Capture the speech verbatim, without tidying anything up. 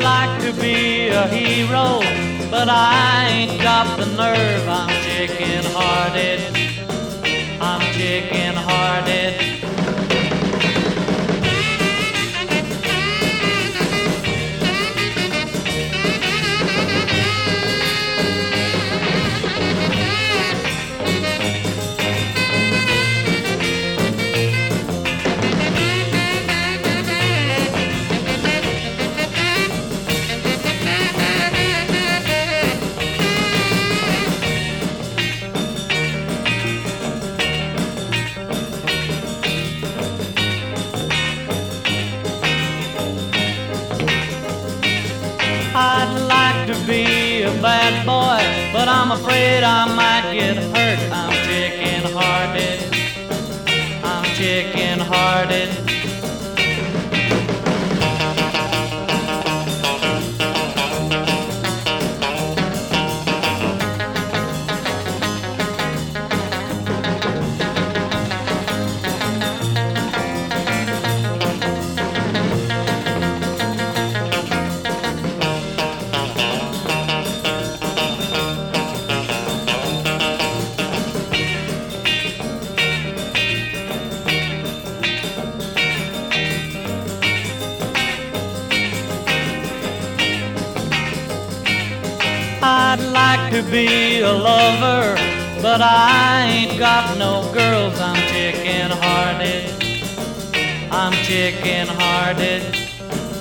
like to be a hero, but I ain't got the nerve. I'm chicken-hearted. I'm chicken-hearted. I'd like to be a bad boy, but I'm afraid I might get hurt. I'm chicken-hearted. I'm chicken-hearted. I'd like to be a lover, but I ain't got no girls. I'm chicken-hearted. I'm chicken-hearted.